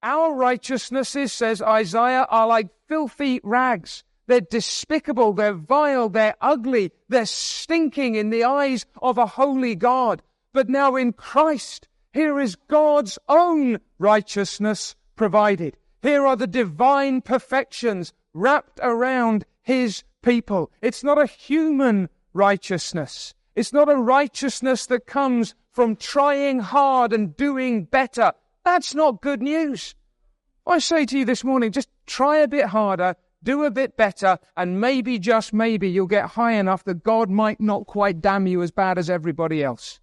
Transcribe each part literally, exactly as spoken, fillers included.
Our righteousnesses, says Isaiah, are like filthy rags. They're despicable, they're vile, they're ugly, they're stinking in the eyes of a holy God. But now in Christ, here is God's own righteousness provided. Here are the divine perfections wrapped around his people. It's not a human righteousness. It's not a righteousness that comes from trying hard and doing better. That's not good news. I say to you this morning, just try a bit harder, do a bit better, and maybe, just maybe, you'll get high enough that God might not quite damn you as bad as everybody else.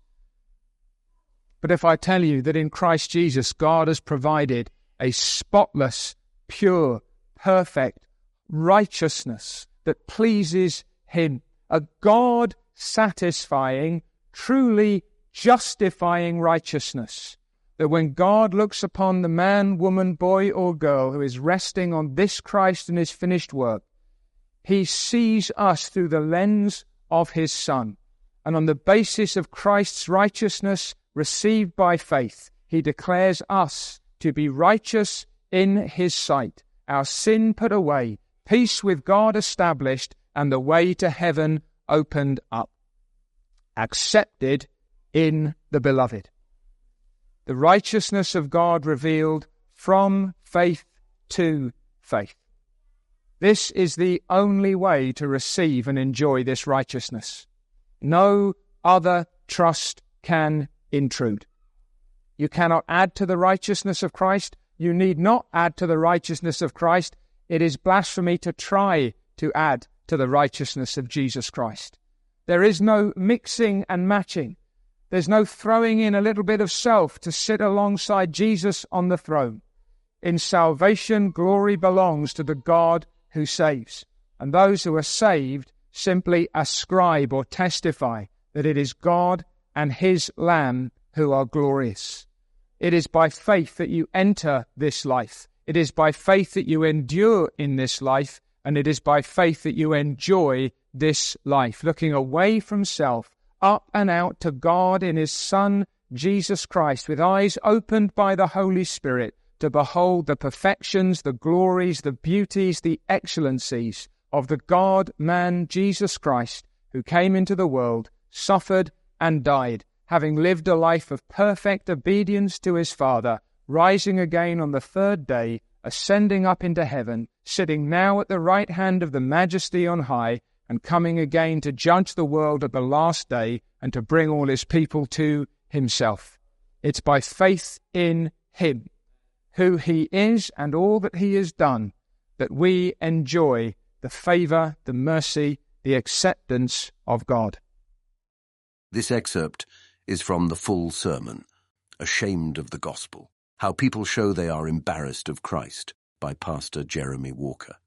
But if I tell you that in Christ Jesus, God has provided a spotless, pure, perfect righteousness that pleases him, a God-satisfying, truly justifying righteousness, that when God looks upon the man, woman, boy, or girl who is resting on this Christ and his finished work, he sees us through the lens of his Son. And on the basis of Christ's righteousness received by faith, he declares us to be righteous in his sight, our sin put away, peace with God established, and the way to heaven opened up. Accepted in the Beloved. The righteousness of God revealed from faith to faith. This is the only way to receive and enjoy this righteousness. No other trust can intrude. You cannot add to the righteousness of Christ. You need not add to the righteousness of Christ. It is blasphemy to try to add to the righteousness of Jesus Christ. There is no mixing and matching. There's no throwing in a little bit of self to sit alongside Jesus on the throne. In salvation, glory belongs to the God who saves. And those who are saved simply ascribe or testify that it is God and his Lamb who are glorious. It is by faith that you enter this life. It is by faith that you endure in this life. And it is by faith that you enjoy this life, looking away from self, up and out to God in his Son, Jesus Christ, with eyes opened by the Holy Spirit to behold the perfections, the glories, the beauties, the excellencies of the God-man Jesus Christ, who came into the world, suffered and died, having lived a life of perfect obedience to his Father, rising again on the third day, ascending up into heaven, sitting now at the right hand of the Majesty on high, and coming again to judge the world at the last day and to bring all his people to himself. It's by faith in him, who he is and all that he has done, that we enjoy the favour, the mercy, the acceptance of God. This excerpt is from the full sermon, Ashamed of the Gospel, How People Show They Are Embarrassed of Christ, by Pastor Jeremy Walker.